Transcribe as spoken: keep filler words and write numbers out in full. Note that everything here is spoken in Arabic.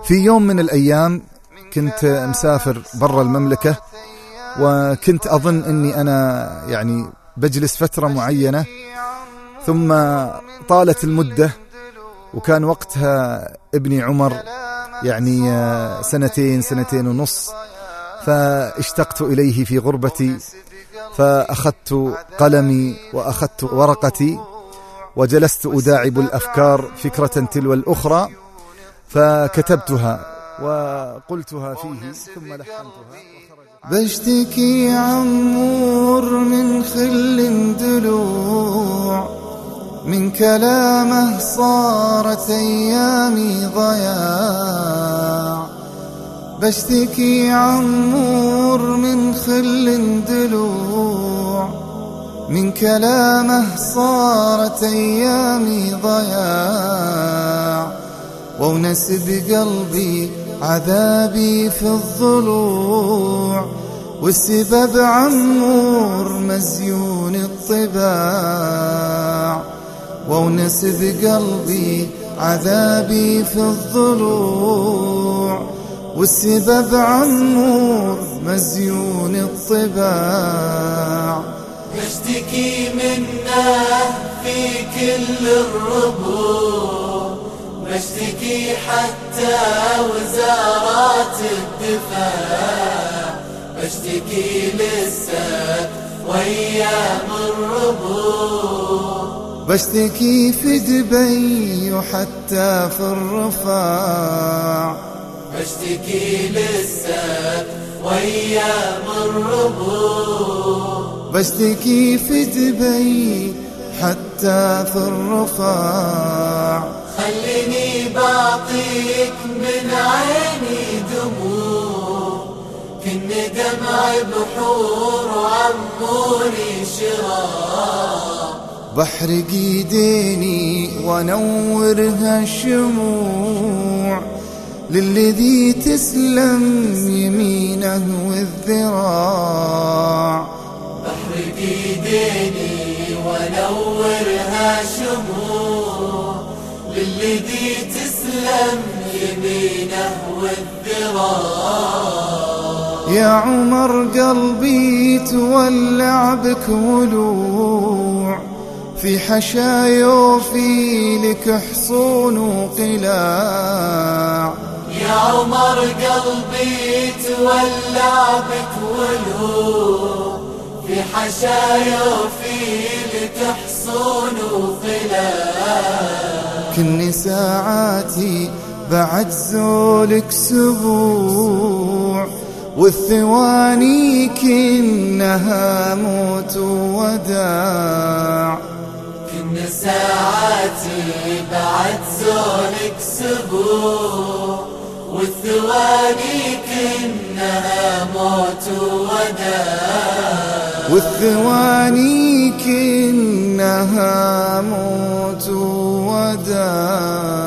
في يوم من الأيام كنت مسافر برا المملكة، وكنت أظن أني أنا يعني بجلس فترة معينة، ثم طالت المدة، وكان وقتها ابني عمر يعني سنتين سنتين ونص. فاشتقت إليه في غربتي، فأخذت قلمي وأخذت ورقتي وجلست أداعب الأفكار فكرة تلو الأخرى، فكتبتها وقلتها فيه ثم لحنتها. بشتكي عمور من خل دلوع، من كلامه صارت أيامي ضياع. بشتكي عمور من خل دلوع، من كلامه صارت أيامي ضياع. وونس بقلبي عذابي في الضلوع، والسبب عمور مزيون الطباع. وونس بقلبي عذابي في الضلوع، والسبب عمور مزيون الطباع. بشتكي منه في كل الربوع، بشتكي حتى وزارات الدفاع. بشتكي لسه وأيام الربوع، بشتكي في دبي وحتى في الرفاع. بشتكي لسه وأيام الربوع، بشتكي في دبي حتى في الرفاع. خليني بعطيك من عيني دموع، كن دمعي بحور وعموري شراع. بحرق ايديني وانورها شموع، للذي تسلم يمينه والذراع. بحرق ايديني وانورها شموع، للذي تسلم يمينه والذراع. يا عمر قلبي تولع بك ولوع، في حشايا وفي لك حصون وقلاع. يا عمر قلبي تولع بك ولوع، في حشايا وفي لك حصون وقلاع. كن ساعاتي بعد زولك سبوع، والثواني كنها موت ووداع. كن ساعاتي بعد زولك سبوع، والثواني كنها موت وداع. والثواني كنها موت وداع.